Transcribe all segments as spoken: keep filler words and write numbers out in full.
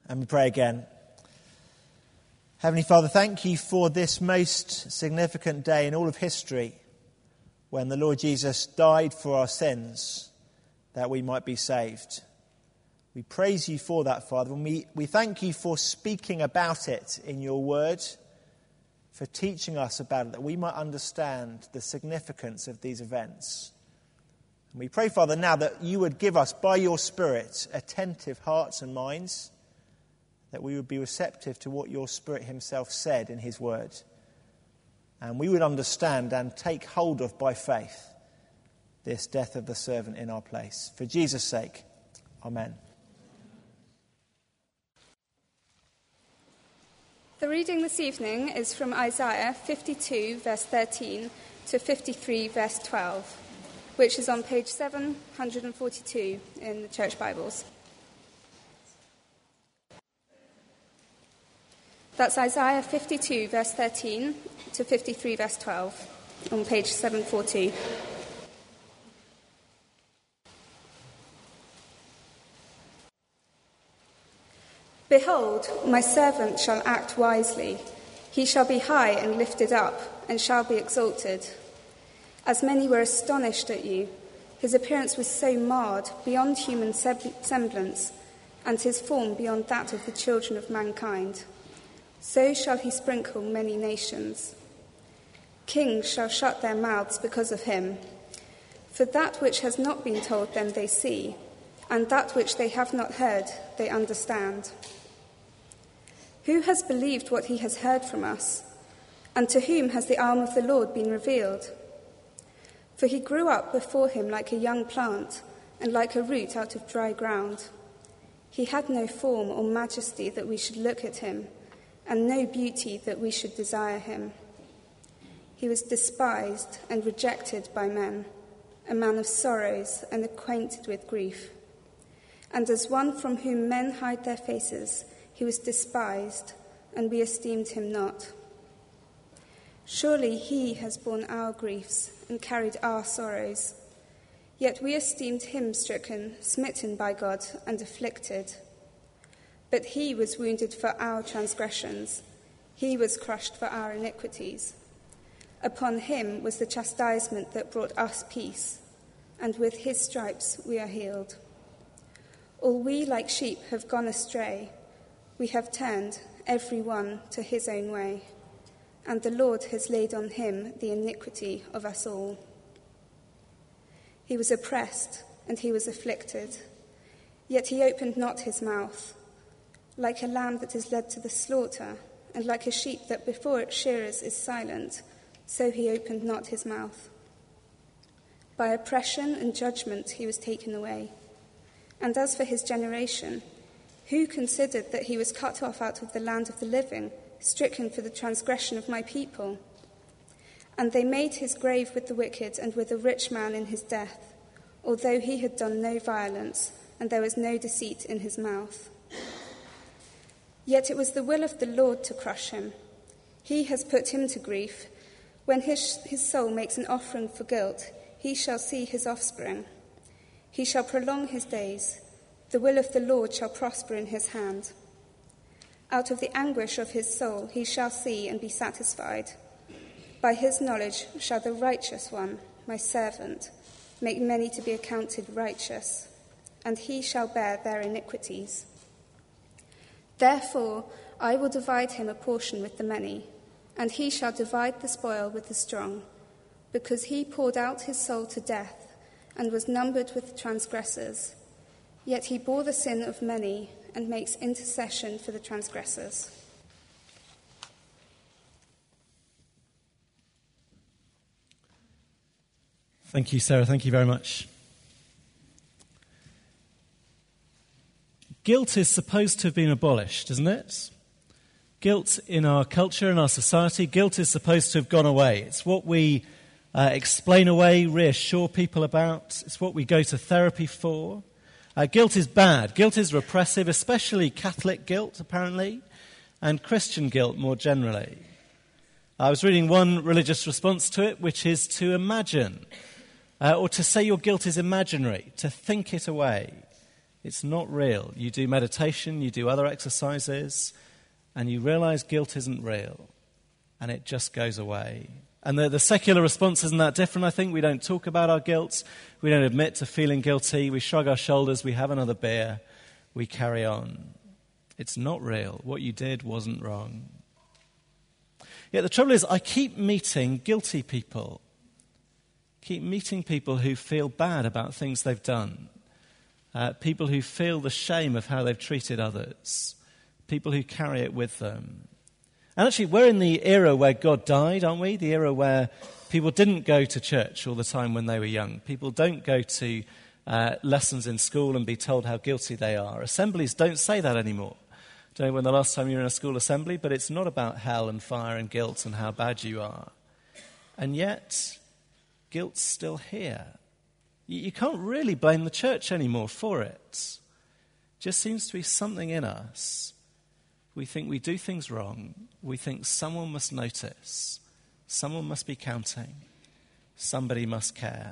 And we pray again. Heavenly Father, thank you for this most significant day in all of history when the Lord Jesus died for our sins that we might be saved. We praise you for that, Father, and we, we thank you for speaking about it in your word, for teaching us about it, that we might understand the significance of these events. And we pray, Father, now that you would give us, by your Spirit, attentive hearts and minds, that we would be receptive to what your Spirit himself said in his word. And we would understand and take hold of by faith this death of the servant in our place. For Jesus' sake, amen. The reading this evening is from Isaiah fifty-two, verse thirteen to fifty-three, verse twelve, which is on page seven forty-two in the Church Bibles. That's Isaiah fifty-two, verse thirteen to fifty-three, verse twelve, on page seven forty. Behold, my servant shall act wisely. He shall be high and lifted up, and shall be exalted. As many were astonished at you, his appearance was so marred beyond human semblance, and his form beyond that of the children of mankind. So shall he sprinkle many nations. Kings shall shut their mouths because of him. For that which has not been told them they see, and that which they have not heard they understand. Who has believed what he has heard from us? And to whom has the arm of the Lord been revealed? For he grew up before him like a young plant, and like a root out of dry ground. He had no form or majesty that we should look at him, and no beauty that we should desire him. He was despised and rejected by men, a man of sorrows and acquainted with grief. And as one from whom men hide their faces, he was despised, and we esteemed him not. Surely he has borne our griefs and carried our sorrows. Yet we esteemed him stricken, smitten by God, and afflicted. But he was wounded for our transgressions. He was crushed for our iniquities. Upon him was the chastisement that brought us peace, and with his stripes we are healed. All we like sheep have gone astray. We have turned every one to his own way, and the Lord has laid on him the iniquity of us all. He was oppressed and he was afflicted, yet he opened not his mouth. Like a lamb that is led to the slaughter, and like a sheep that before its shearers is silent, so he opened not his mouth. By oppression and judgment he was taken away. And as for his generation, who considered that he was cut off out of the land of the living, stricken for the transgression of my people? And they made his grave with the wicked and with a rich man in his death, although he had done no violence, and there was no deceit in his mouth. Yet it was the will of the Lord to crush him. He has put him to grief. When his, his soul makes an offering for guilt, he shall see his offspring. He shall prolong his days. The will of the Lord shall prosper in his hand. Out of the anguish of his soul he shall see and be satisfied. By his knowledge shall the righteous one, my servant, make many to be accounted righteous, and he shall bear their iniquities. Therefore I will divide him a portion with the many, and he shall divide the spoil with the strong, because he poured out his soul to death and was numbered with the transgressors. Yet he bore the sin of many and makes intercession for the transgressors. Thank you, Sarah. Thank you very much. Guilt is supposed to have been abolished, isn't it? Guilt in our culture, in our society, guilt is supposed to have gone away. It's what we uh, explain away, reassure people about. It's what we go to therapy for. Uh, guilt is bad. Guilt is repressive, especially Catholic guilt, apparently, and Christian guilt more generally. I was reading one religious response to it, which is to imagine, uh, or to say your guilt is imaginary, to think it away. It's not real. You do meditation, you do other exercises, and you realize guilt isn't real, and it just goes away. And the, the secular response isn't that different, I think. We don't talk about our guilt. We don't admit to feeling guilty. We shrug our shoulders. We have another beer. We carry on. It's not real. What you did wasn't wrong. Yet the trouble is, I keep meeting guilty people. Keep meeting people who feel bad about things they've done. Uh, people who feel the shame of how they've treated others. People who carry it with them. And actually, we're in the era where God died, aren't we? The era where people didn't go to church all the time when they were young. People don't go to uh, lessons in school and be told how guilty they are. Assemblies don't say that anymore. I don't know when the last time you were in a school assembly, but it's not about hell and fire and guilt and how bad you are. And yet, guilt's still here. You, you can't really blame the church anymore for it. It just seems to be something in us. We think we do things wrong. We think someone must notice. Someone must be counting. Somebody must care.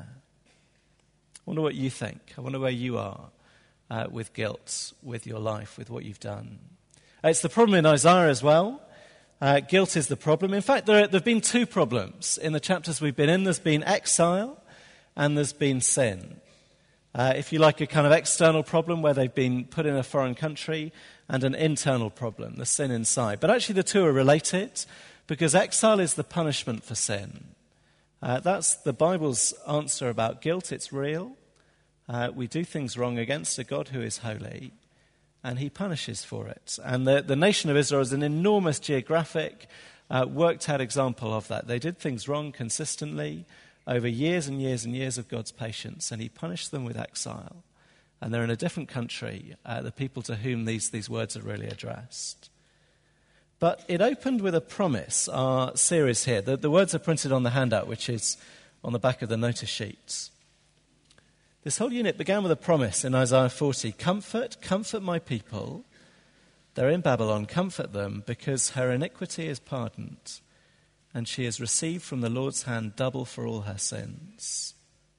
I wonder what you think. I wonder where you are uh, with guilt, with your life, with what you've done. Uh, it's the problem in Isaiah as well. Uh, guilt is the problem. In fact, there, there have been two problems in the chapters we've been in. There's been exile and there's been sin. Uh, if you like, a kind of external problem where they've been put in a foreign country, and an internal problem, the sin inside. But actually the two are related, because exile is the punishment for sin. Uh, that's the Bible's answer about guilt. It's real. Uh, we do things wrong against a God who is holy, and he punishes for it. And the, the nation of Israel is an enormous geographic, uh, worked-out example of that. They did things wrong consistently over years and years and years of God's patience, and he punished them with exile. And they're in a different country, uh, the people to whom these, these words are really addressed. But it opened with a promise, our series here. The, the words are printed on the handout, which is on the back of the notice sheets. This whole unit began with a promise in Isaiah forty. Comfort, comfort my people. They're in Babylon, comfort them, because her iniquity is pardoned, and she has received from the Lord's hand double for all her sins.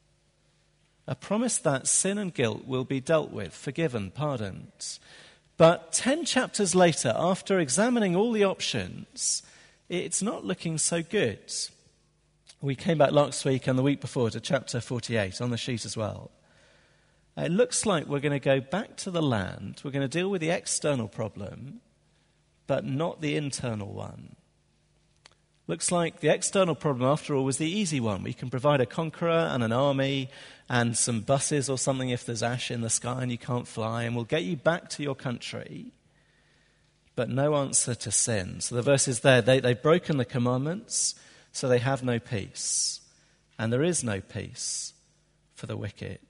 A promise that sin and guilt will be dealt with, forgiven, pardoned. But ten chapters later, after examining all the options, it's not looking so good. We came back last week and the week before to chapter forty-eight, on the sheet as well. It looks like we're going to go back to the land. We're going to deal with the external problem, but not the internal one. Looks like the external problem, after all, was the easy one. We can provide a conqueror and an army and some buses or something if there's ash in the sky and you can't fly, and we'll get you back to your country, but no answer to sin. So the verse is there. They, they've broken the commandments, so they have no peace. And there is no peace for the wicked.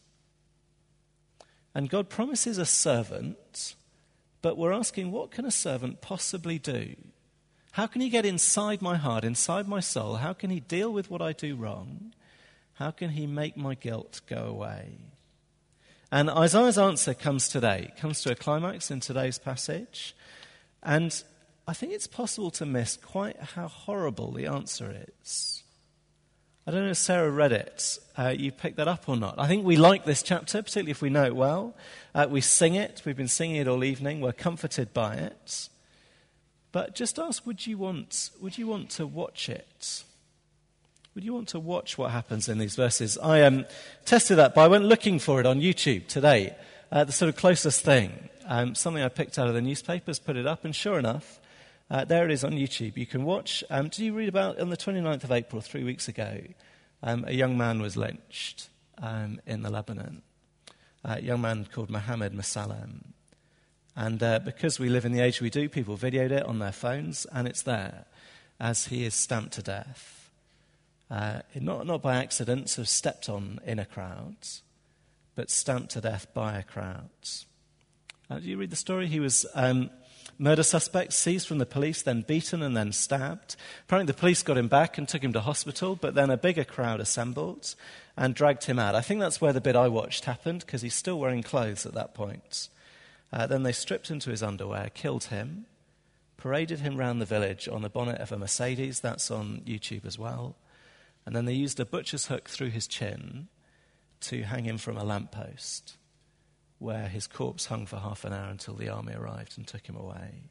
And God promises a servant, but we're asking, what can a servant possibly do? How can he get inside my heart, inside my soul? How can he deal with what I do wrong? How can he make my guilt go away? And Isaiah's answer comes today. It comes to a climax in today's passage. And I think it's possible to miss quite how horrible the answer is. I don't know if Sarah read it. Uh, you picked that up or not. I think we like this chapter, particularly if we know it well. Uh, we sing it. We've been singing it all evening. We're comforted by it. But just ask, would you want, would you want to watch it? Would you want to watch what happens in these verses? I um, tested that, but I went looking for it on YouTube today. Uh, the sort of closest thing. Um, something I picked out of the newspapers, put it up, and sure enough, uh, there it is on YouTube. You can watch. Um, did you read about, on the twenty-ninth of April, three weeks ago, um, a young man was lynched um, in the Lebanon. Uh, a young man called Mohammed Masalem. And uh, because we live in the age we do, people videoed it on their phones, and it's there as he is stamped to death. Uh, not, not by accident, sort of stepped on in a crowd, but stamped to death by a crowd. Uh, do you read the story? He was um, murder suspect, seized from the police, then beaten and then stabbed. Apparently the police got him back and took him to hospital, but then a bigger crowd assembled and dragged him out. I think that's where the bit I watched happened, because he's still wearing clothes at that point. Uh, then they stripped him to his underwear, killed him, paraded him round the village on the bonnet of a Mercedes. That's on YouTube as well. And then they used a butcher's hook through his chin to hang him from a lamppost. where his corpse hung for half an hour until the army arrived and took him away.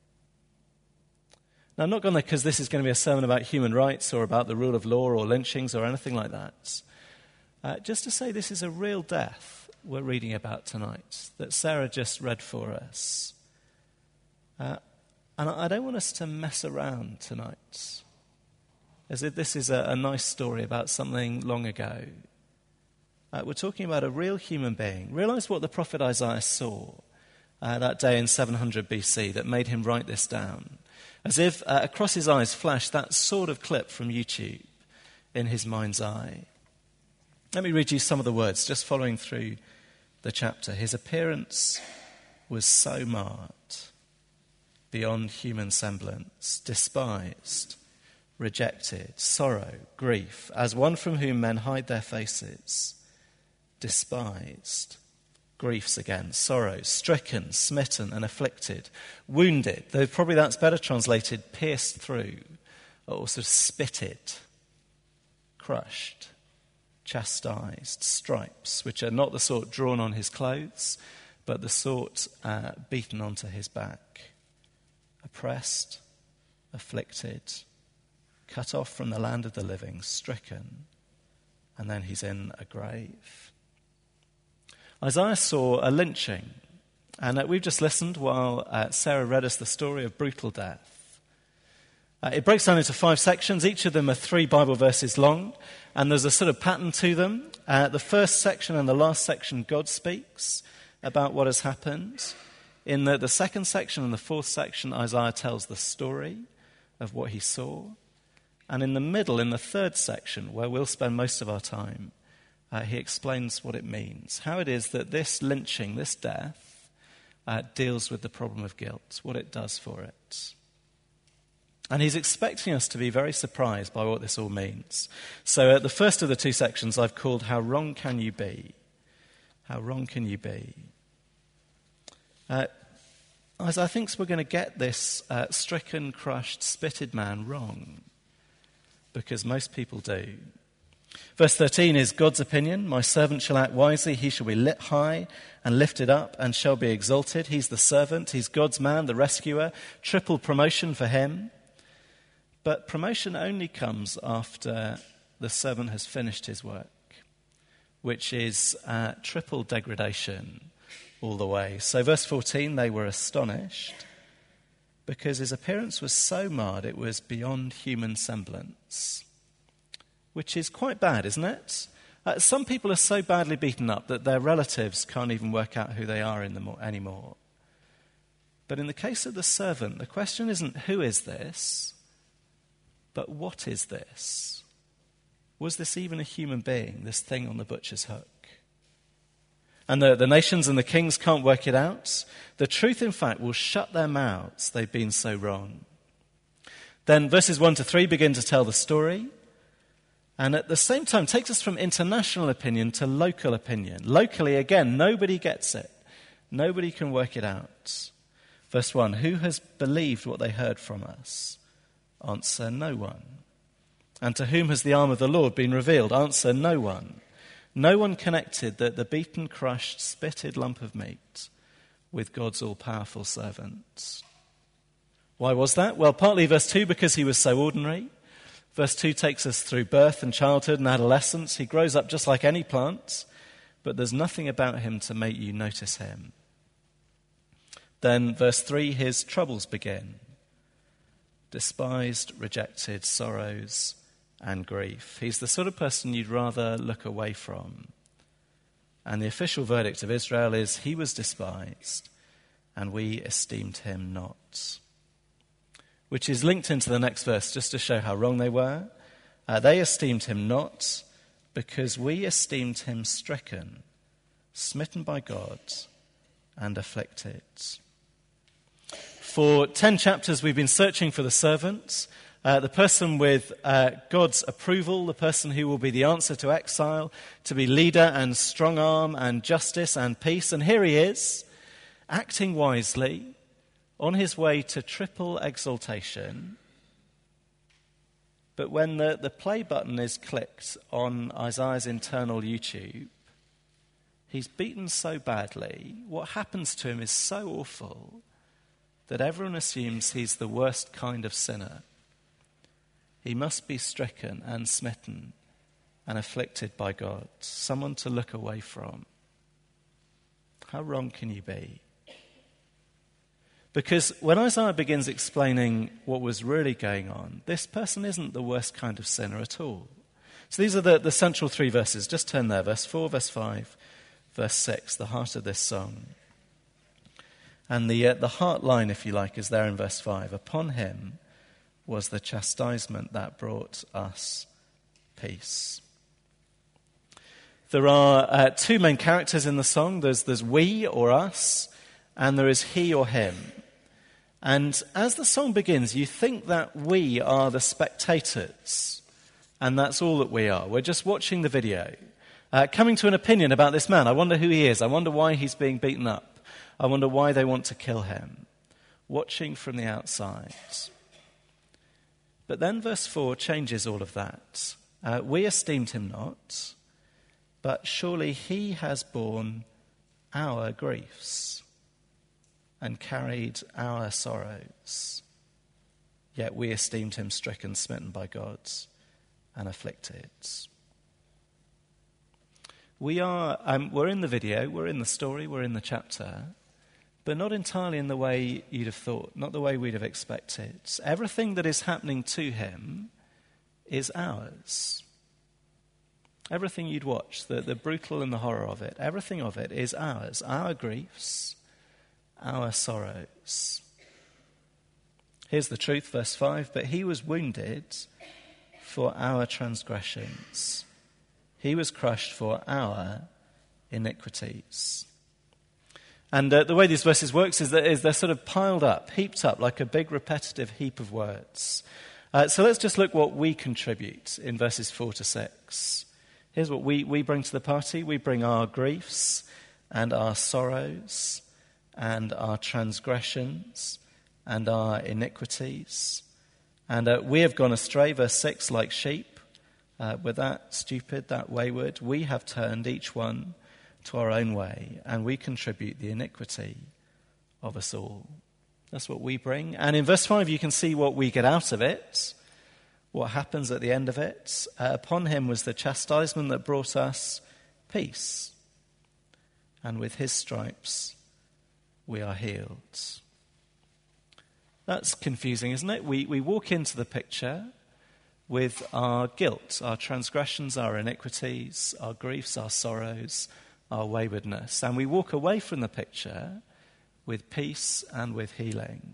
Now, I'm not going there because this is going to be a sermon about human rights or about the rule of law or lynchings or anything like that. Uh, just to say this is a real death we're reading about tonight that Sarah just read for us. Uh, and I don't want us to mess around tonight, as if this is a, a nice story about something long ago. Uh, we're talking about a real human being. Realize what the prophet Isaiah saw uh, that day in seven hundred B C that made him write this down. As if uh, across his eyes flashed that sort of clip from YouTube in his mind's eye. Let me read you some of the words, just following through the chapter. His appearance was so marred, beyond human semblance, despised, rejected, sorrow, grief, as one from whom men hide their faces, despised, griefs again, sorrows, stricken, smitten and afflicted, wounded, though probably that's better translated, pierced through, or also spitted, crushed, chastised, stripes, which are not the sort drawn on his clothes, but the sort uh, beaten onto his back, oppressed, afflicted, cut off from the land of the living, stricken, and then he's in a grave. Isaiah saw a lynching, and uh, we've just listened while uh, Sarah read us the story of brutal death. Uh, it breaks down into five sections. Each of them are three Bible verses long, and there's a sort of pattern to them. Uh, the first section and the last section, God speaks about what has happened. In the, the second section and the fourth section, Isaiah tells the story of what he saw. And in the middle, in the third section, where we'll spend most of our time, uh, he explains what it means, how it is that this lynching, this death, uh, deals with the problem of guilt, what it does for it. And he's expecting us to be very surprised by what this all means. So uh, the first of the two sections I've called How Wrong Can You Be? How Wrong Can You Be? Uh, Isaiah thinks we're going to get this uh, stricken, crushed, spitted man wrong, because most people do. Verse thirteen is God's opinion. My servant shall act wisely. He shall be lit high and lifted up and shall be exalted. He's the servant. He's God's man, the rescuer. Triple promotion for him. But promotion only comes after the servant has finished his work, which is uh, triple degradation all the way. So verse fourteen, they were astonished because his appearance was so marred it was beyond human semblance, which is quite bad, isn't it? Uh, some people are so badly beaten up that their relatives can't even work out who they are in the mo- anymore. But in the case of the servant, the question isn't who is this, but what is this? Was this even a human being, this thing on the butcher's hook? And the, the nations and the kings can't work it out. The truth, in fact, will shut their mouths. They've been so wrong. Then verses one to three begin to tell the story. And at the same time, takes us from international opinion to local opinion. Locally, again, nobody gets it. Nobody can work it out. Verse one, who has believed what they heard from us? Answer, no one. And to whom has the arm of the Lord been revealed? Answer, no one. No one connected the, the beaten, crushed, spitted lump of meat with God's all-powerful servant. Why was that? Well, partly verse two, because he was so ordinary. Verse two takes us through birth and childhood and adolescence. He grows up just like any plant, but there's nothing about him to make you notice him. Then verse three, his troubles begin. Despised, rejected, sorrows, and grief. He's the sort of person you'd rather look away from. And the official verdict of Israel is he was despised, and we esteemed him not. Which is linked into the next verse just to show how wrong they were. Uh, they esteemed him not because we esteemed him stricken, smitten by God, and afflicted. For ten chapters we've been searching for the servant, uh, the person with uh, God's approval, the person who will be the answer to exile, to be leader and strong arm and justice and peace. And here he is, acting wisely, on his way to triple exaltation. But when the, the play button is clicked on Isaiah's internal YouTube, He's beaten so badly. What happens to him is so awful that everyone assumes he's the worst kind of sinner. He must be stricken and smitten and afflicted by God, someone to look away from. How wrong can you be? Because when Isaiah begins explaining what was really going on, this person isn't the worst kind of sinner at all. So these are the, the central three verses. Just turn there, verse four, verse five, verse six, the heart of this song. And the, uh, the heart line, if you like, is there in verse five. Upon him was the chastisement that brought us peace. There are uh, two main characters in the song. There's, there's we or us, and there is he or him. And as the song begins, you think that we are the spectators, and that's all that we are. We're just watching the video, uh, coming to an opinion about this man. I wonder who he is. I wonder why he's being beaten up. I wonder why they want to kill him. Watching from the outside. But then verse four changes all of that. Uh, we esteemed him not, but surely he has borne our griefs and carried our sorrows. Yet we esteemed him stricken, smitten by God, and afflicted. We are, um, we're in the video, we're in the story, we're in the chapter, but not entirely in the way you'd have thought, not the way we'd have expected. Everything that is happening to him is ours. Everything you'd watch, the, the brutal and the horror of it, everything of it is ours. Our griefs, our sorrows. Here's the truth, verse five. But he was wounded for our transgressions. He was crushed for our iniquities. And uh, the way these verses works is that is they're sort of piled up, heaped up, like a big repetitive heap of words. Uh, so let's just look what we contribute in verses four to six. Here's what we, we bring to the party. We bring our griefs and our sorrows and our transgressions and our iniquities. And uh, we have gone astray, verse six, like sheep. Uh, we're that stupid, that wayward. We have turned each one to our own way, and we contribute the iniquity of us all. That's what we bring. And in verse five, you can see what we get out of it. What happens at the end of it? Uh, upon him was the chastisement that brought us peace. And with his stripes we are healed. That's confusing, isn't it? We, we walk into the picture with our guilt, our transgressions, our iniquities, our griefs, our sorrows, our waywardness. And we walk away from the picture with peace and with healing.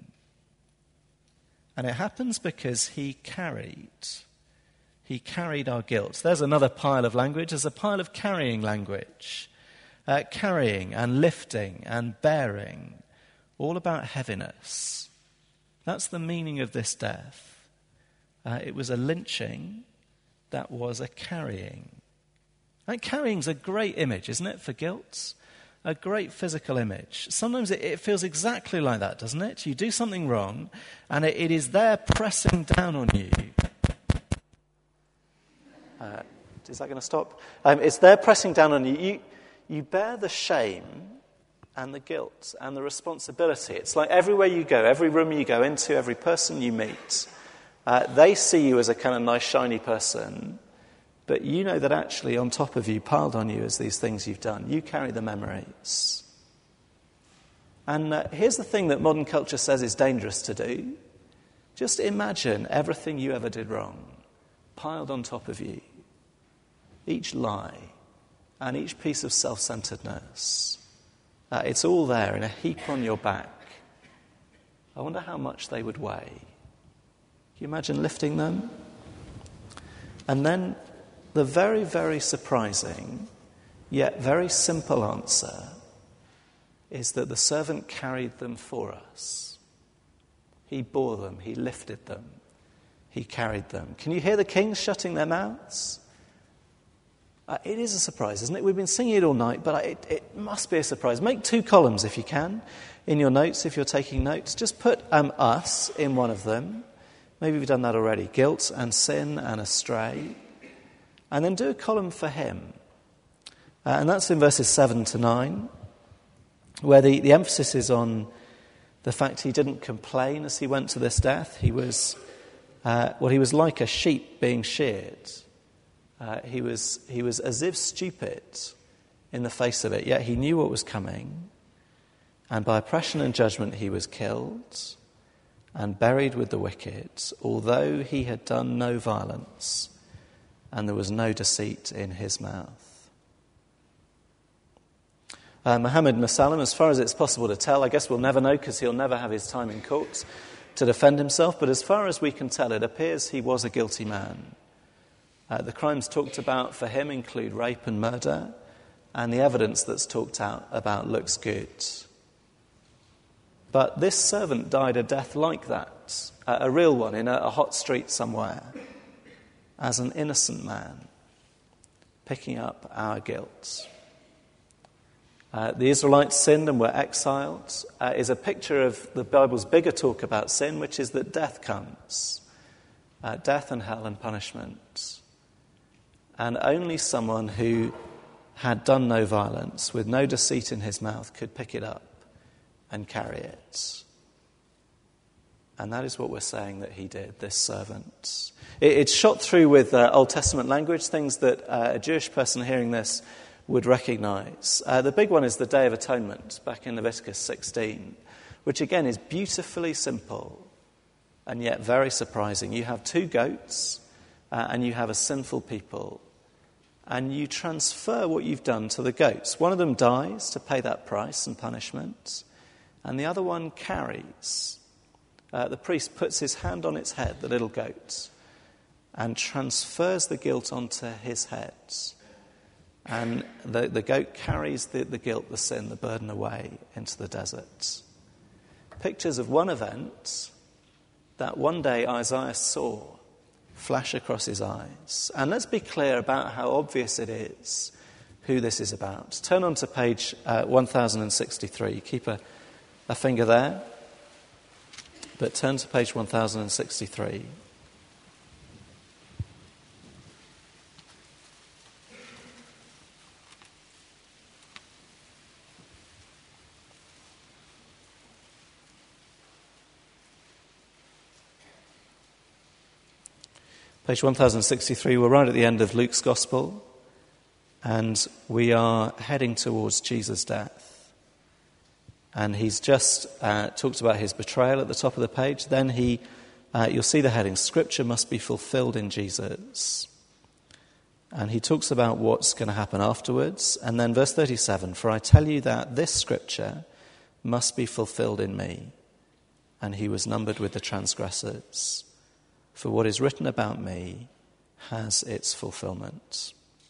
And it happens because he carried, he carried our guilt. There's another pile of language. There's a pile of carrying language. Uh, carrying and lifting and bearing, all about heaviness. That's the meaning of this death. Uh, it was a lynching that was a carrying. And carrying's a great image, isn't it, for guilt? A great physical image. Sometimes it, it feels exactly like that, doesn't it? You do something wrong, and it, it is there pressing down on you. Uh, is that going to stop? Um, it's there pressing down on you. You, you bear the shame and the guilt and the responsibility. It's like everywhere you go, every room you go into, every person you meet, uh, they see you as a kind of nice, shiny person. But you know that actually on top of you, piled on you, is these things you've done. You carry the memories. And uh, here's the thing that modern culture says is dangerous to do. Just imagine everything you ever did wrong, piled on top of you. Each lie and each piece of self-centeredness. Uh, it's all there in a heap on your back. I wonder how much they would weigh. Can you imagine lifting them? And then the very, very surprising, yet very simple answer is that the servant carried them for us. He bore them, he lifted them, he carried them. Can you hear the kings shutting their mouths? Uh, it is a surprise, isn't it? We've been singing it all night, but it, it must be a surprise. Make two columns if you can, in your notes, if you're taking notes. Just put um, us in one of them. Maybe we've done that already. Guilt and sin and astray. And then do a column for him. Uh, and that's in verses seven to nine, where the, the emphasis is on the fact he didn't complain as he went to this death. He was, uh, well, he was like a sheep being sheared. Uh, he was he was as if stupid in the face of it, yet he knew what was coming. And by oppression and judgment he was killed and buried with the wicked, although he had done no violence, and there was no deceit in his mouth. Uh, Muhammad Musallam, as far as it's possible to tell, I guess we'll never know because he'll never have his time in court to defend himself, but as far as we can tell, it appears he was a guilty man. Uh, the crimes talked about for him include rape and murder, and the evidence that's talked out about looks good. But this servant died a death like that, uh, a real one in a, a hot street somewhere, as an innocent man, picking up our guilt. Uh, the Israelites sinned and were exiled uh, is a picture of the Bible's bigger talk about sin, which is that death comes, uh, death and hell and punishment. And only someone who had done no violence, with no deceit in his mouth, could pick it up and carry it. And that is what we're saying that he did, this servant. It, it's shot through with uh, Old Testament language, things that uh, a Jewish person hearing this would recognize. Uh, the big one is the Day of Atonement, back in Leviticus sixteen, which again is beautifully simple and yet very surprising. You have two goats uh, and you have a sinful people, and you transfer what you've done to the goats. One of them dies to pay that price and punishment, and the other one carries. Uh, the priest puts his hand on its head, the little goat, and transfers the guilt onto his head. And the, the goat carries the, the guilt, the sin, the burden away into the desert. Pictures of one event that one day Isaiah saw flash across his eyes. And let's be clear about how obvious it is who this is about. Turn on to page uh, one thousand sixty-three. Keep a, a finger there, but turn to page one thousand sixty-three. Page one thousand sixty-three, we're right at the end of Luke's Gospel, and we are heading towards Jesus' death. And he's just uh, talked about his betrayal at the top of the page. Then he, uh, you'll see the heading, Scripture must be fulfilled in Jesus. And he talks about what's going to happen afterwards. And then verse thirty-seven, for I tell you that this Scripture must be fulfilled in me. And he was numbered with the transgressors. For what is written about me has its fulfillment.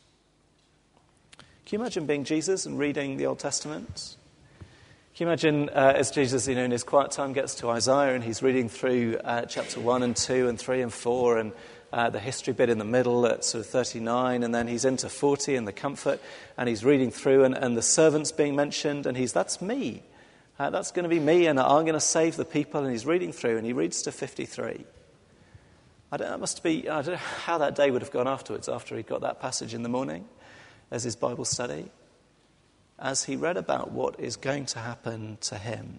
Can you imagine being Jesus and reading the Old Testament? Can you imagine uh, as Jesus, you know, in his quiet time gets to Isaiah and he's reading through uh, chapter one and two and three and four and uh, the history bit in the middle at sort of thirty-nine, and then he's into forty and the comfort, and he's reading through and, and the servants being mentioned, and he's, that's me. Uh, that's going to be me, and I'm going to save the people, and he's reading through and he reads to fifty-three. I don't know, that must be, I don't know how that day would have gone afterwards, after he got that passage in the morning as his Bible study, as he read about what is going to happen to him.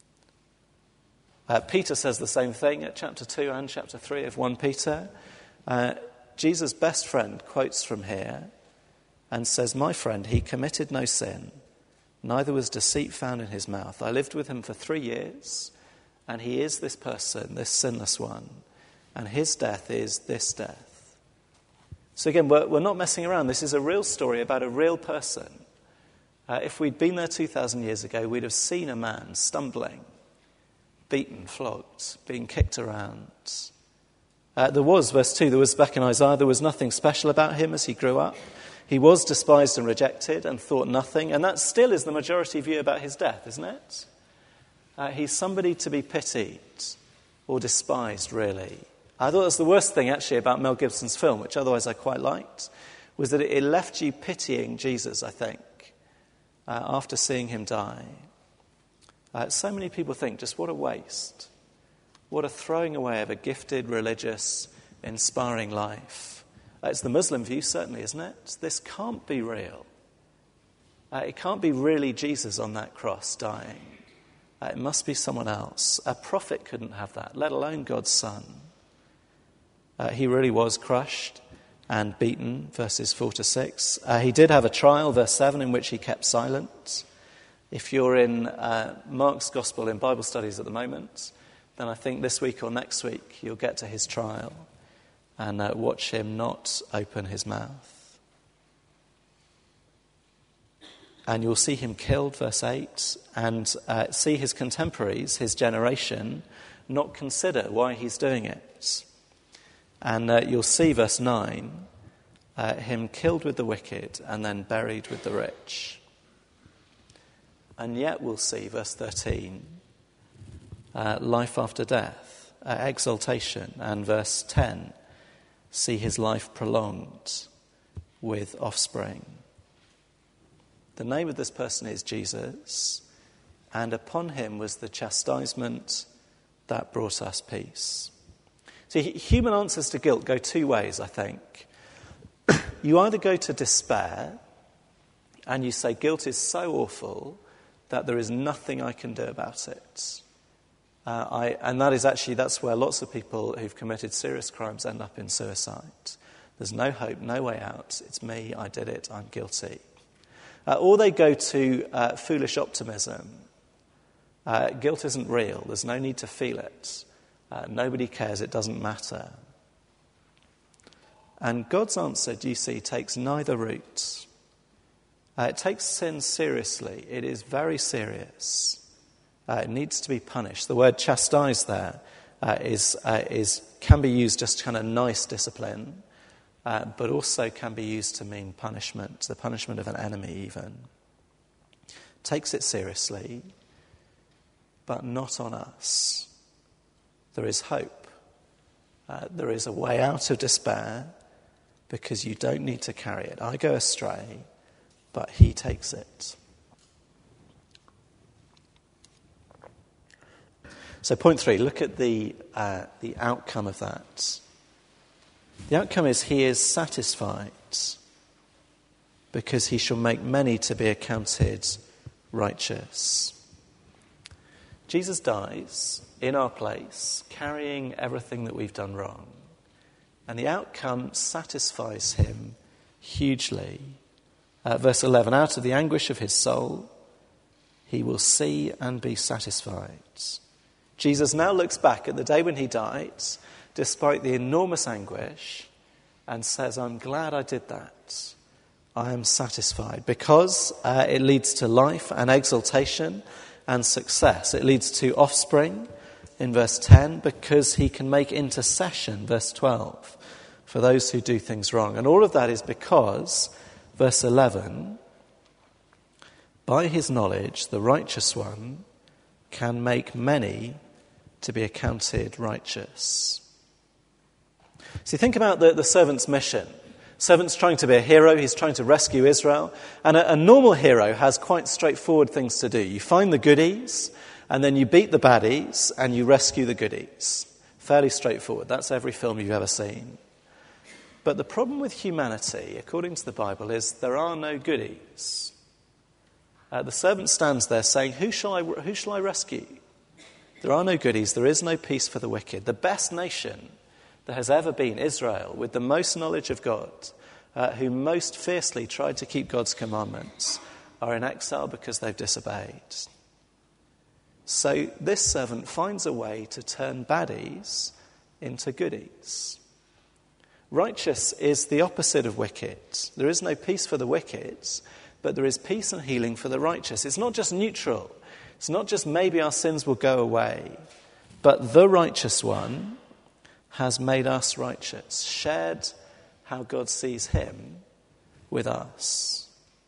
Uh, Peter says the same thing at chapter two and chapter three of First Peter. Uh, Jesus' best friend quotes from here and says, my friend, he committed no sin, neither was deceit found in his mouth. I lived with him for three years, and he is this person, this sinless one. And his death is this death. So again, we're, we're not messing around. This is a real story about a real person. Uh, if we'd been there two thousand years ago, we'd have seen a man stumbling, beaten, flogged, being kicked around. Uh, there was, verse two, there was back in Isaiah, there was nothing special about him as he grew up. He was despised and rejected and thought nothing. And that still is the majority view about his death, isn't it? Uh, he's somebody to be pitied or despised, really. I thought that's the worst thing, actually, about Mel Gibson's film, which otherwise I quite liked, was that it left you pitying Jesus, I think, uh, after seeing him die. Uh, so many people think, just what a waste. What a throwing away of a gifted, religious, inspiring life. Uh, it's the Muslim view, certainly, isn't it? This can't be real. Uh, it can't be really Jesus on that cross dying. Uh, it must be someone else. A prophet couldn't have that, let alone God's Son. Uh, he really was crushed and beaten, verses four to six. Uh, he did have a trial, verse seven, in which he kept silent. If you're in uh, Mark's Gospel in Bible studies at the moment, then I think this week or next week you'll get to his trial and uh, watch him not open his mouth. And you'll see him killed, verse eight, and uh, see his contemporaries, his generation, not consider why he's doing it. And uh, you'll see, verse nine, uh, him killed with the wicked and then buried with the rich. And yet we'll see, verse thirteen, uh, life after death, uh, exaltation, and verse ten, see his life prolonged with offspring. The name of this person is Jesus, and upon him was the chastisement that brought us peace. See, human answers to guilt go two ways, I think. You either go to despair, and you say, guilt is so awful that there is nothing I can do about it. Uh, I, and that is actually, that's where lots of people who've committed serious crimes end up in suicide. There's no hope, no way out. It's me, I did it, I'm guilty. Uh, or they go to uh, foolish optimism. Uh, guilt isn't real. There's no need to feel it. Uh, nobody cares. It doesn't matter. And God's answer, do you see, takes neither route. Uh, it takes sin seriously. It is very serious. Uh, it needs to be punished. The word chastise there uh, is, uh, is can be used just kind of nice discipline. Uh, but also can be used to mean punishment, the punishment of an enemy even. Takes it seriously, but not on us. There is hope. Uh, there is a way out of despair because you don't need to carry it. I go astray, but he takes it. So point three, look at the uh, the outcome of that. The outcome is he is satisfied because he shall make many to be accounted righteous. Jesus dies in our place, carrying everything that we've done wrong. And the outcome satisfies him hugely. Uh, verse eleven, out of the anguish of his soul, he will see and be satisfied. Jesus now looks back at the day when he died, despite the enormous anguish, and says, I'm glad I did that. I am satisfied because uh, it leads to life and exaltation and success. It leads to offspring in verse ten because he can make intercession, verse twelve, for those who do things wrong. And all of that is because, verse eleven, by his knowledge, the righteous one can make many to be accounted righteous. See, think about the, the servant's mission. Servant's trying to be a hero. He's trying to rescue Israel. And a, a normal hero has quite straightforward things to do. You find the goodies, and then you beat the baddies, and you rescue the goodies. Fairly straightforward. That's every film you've ever seen. But the problem with humanity, according to the Bible, is there are no goodies. Uh, the servant stands there saying, who shall I, who shall I rescue? There are no goodies. There is no peace for the wicked. The best nation there has ever been, Israel, with the most knowledge of God, uh, who most fiercely tried to keep God's commandments, are in exile because they've disobeyed. So this servant finds a way to turn baddies into goodies. Righteous is the opposite of wicked. There is no peace for the wicked, but there is peace and healing for the righteous. It's not just neutral. It's not just maybe our sins will go away, but the righteous one has made us righteous, shared how God sees him with us.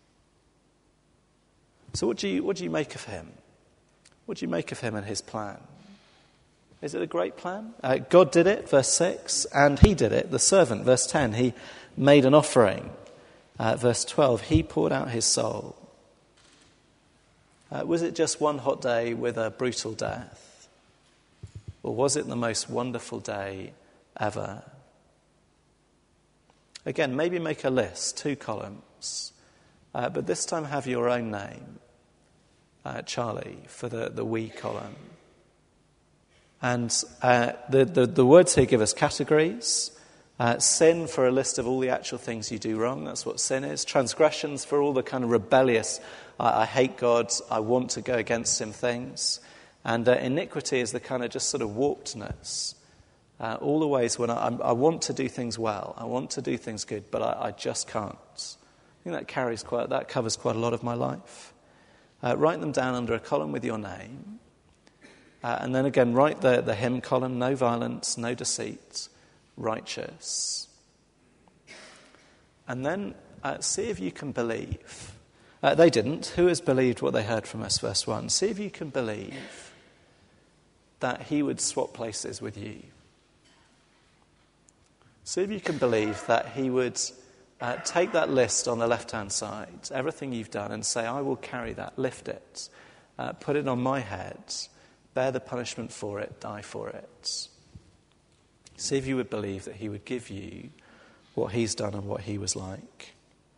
So what do you what do you make of him? What do you make of him and his plan? Is it a great plan? Uh, God did it, verse six, and he did it, the servant, verse ten. He made an offering. Uh, verse twelve, he poured out his soul. Uh, was it just one hot day with a brutal death? Or was it the most wonderful day ever? Again, maybe make a list, two columns. Uh, but this time have your own name, uh, Charlie, for the, the we column. And uh, the, the, the words here give us categories. Uh, sin for a list of all the actual things you do wrong. That's what sin is. Transgressions for all the kind of rebellious, I, I hate God, I want to go against him things. And uh, iniquity is the kind of just sort of warpedness. Uh, all the ways when I, I want to do things well, I want to do things good, but I, I just can't. I think that carries quite, that covers quite a lot of my life. Uh, write them down under a column with your name. Uh, and then again, write the, the hymn column, no violence, no deceit, righteous. And then uh, see if you can believe. Uh, they didn't. Who has believed what they heard from us, verse one? See if you can believe that he would swap places with you. See if you can believe that he would uh, take that list on the left-hand side, everything you've done, and say, I will carry that, lift it, uh, put it on my head, bear the punishment for it, die for it. See if you would believe that he would give you what he's done and what he was like.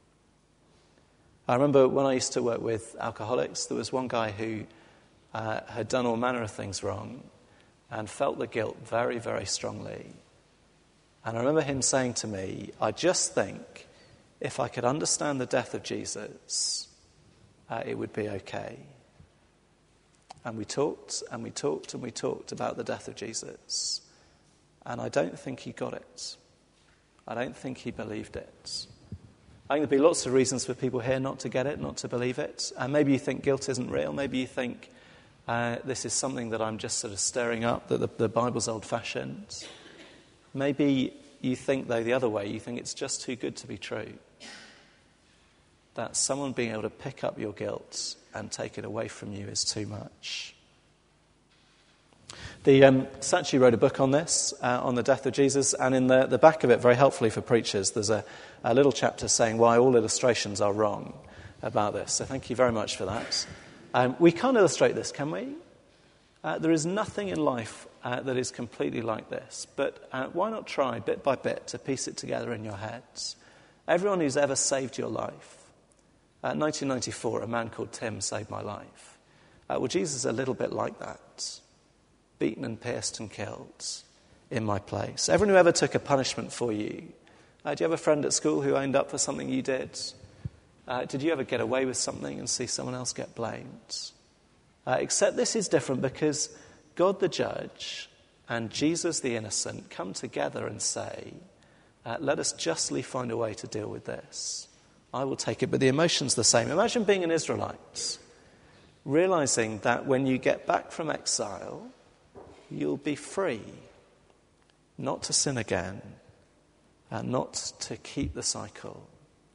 I remember when I used to work with alcoholics, there was one guy who uh, had done all manner of things wrong and felt the guilt very, very strongly. And I remember him saying to me, I just think if I could understand the death of Jesus, uh, it would be okay. And we talked and we talked and we talked about the death of Jesus. And I don't think he got it. I don't think he believed it. I think there'll be lots of reasons for people here not to get it, not to believe it. And maybe you think guilt isn't real. Maybe you think uh, this is something that I'm just sort of stirring up, that the, the Bible's old-fashioned. Maybe you think, though, the other way. You think it's just too good to be true. That someone being able to pick up your guilt and take it away from you is too much. The um, Saatchi wrote a book on this, uh, on the death of Jesus, and in the, the back of it, very helpfully for preachers, there's a, a little chapter saying why all illustrations are wrong about this. So thank you very much for that. Um, we can't illustrate this, can we? Uh, there is nothing in life uh, that is completely like this, but uh, why not try bit by bit to piece it together in your heads? Everyone who's ever saved your life. Uh, nineteen ninety-four, a man called Tim saved my life. Uh, well, Jesus is a little bit like that. Beaten and pierced and killed in my place. Everyone who ever took a punishment for you. Uh, do you have a friend at school who owned up for something you did? Uh, did you ever get away with something and see someone else get blamed? Uh, except this is different because God the judge and Jesus the innocent come together and say, uh, let us justly find a way to deal with this. I will take it, but the emotion's the same. Imagine being an Israelite, realizing that when you get back from exile, you'll be free, not to sin again, and not to keep the cycle.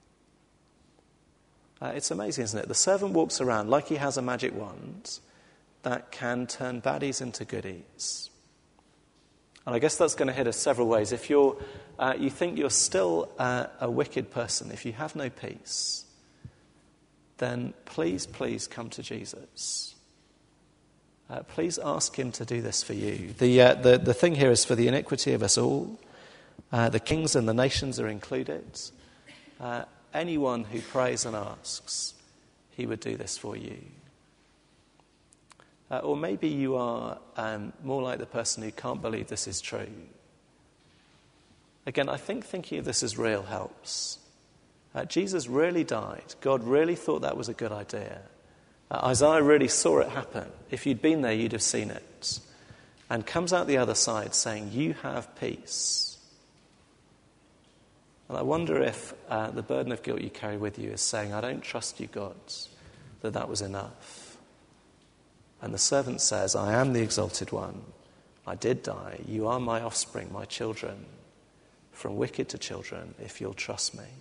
Uh, it's amazing, isn't it? The servant walks around like he has a magic wand that can turn baddies into goodies. And I guess that's going to hit us several ways. If you're, uh, you think you're still uh, a wicked person, if you have no peace, then please, please come to Jesus. Uh, please ask him to do this for you. The, uh, the, the thing here is for the iniquity of us all. Uh, the kings and the nations are included. Uh, anyone who prays and asks, he would do this for you. Uh, or maybe you are um, more like the person who can't believe this is true. Again, I think thinking of this as real helps. Uh, Jesus really died. God really thought that was a good idea. Uh, Isaiah really saw it happen. If you'd been there, you'd have seen it. And comes out the other side saying, you have peace. And I wonder if uh, the burden of guilt you carry with you is saying, I don't trust you, God, that that was enough. And the servant says, I am the exalted one. I did die. You are my offspring, my children, from wicked to children, if you'll trust me.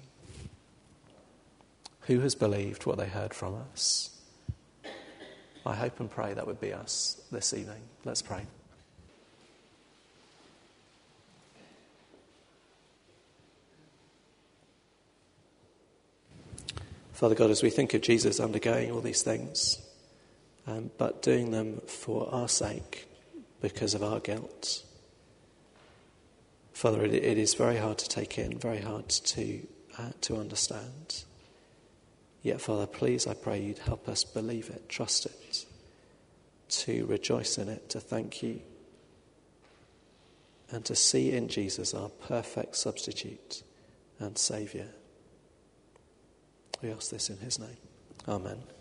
Who has believed what they heard from us? I hope and pray that would be us this evening. Let's pray. Father God, as we think of Jesus undergoing all these things, um, but doing them for our sake because of our guilt, Father, it, it is very hard to take in, very hard to uh, to understand. Yet, Father, please, I pray you'd help us believe it, trust it, to rejoice in it, to thank you, and to see in Jesus our perfect substitute and Saviour. We ask this in his name. Amen.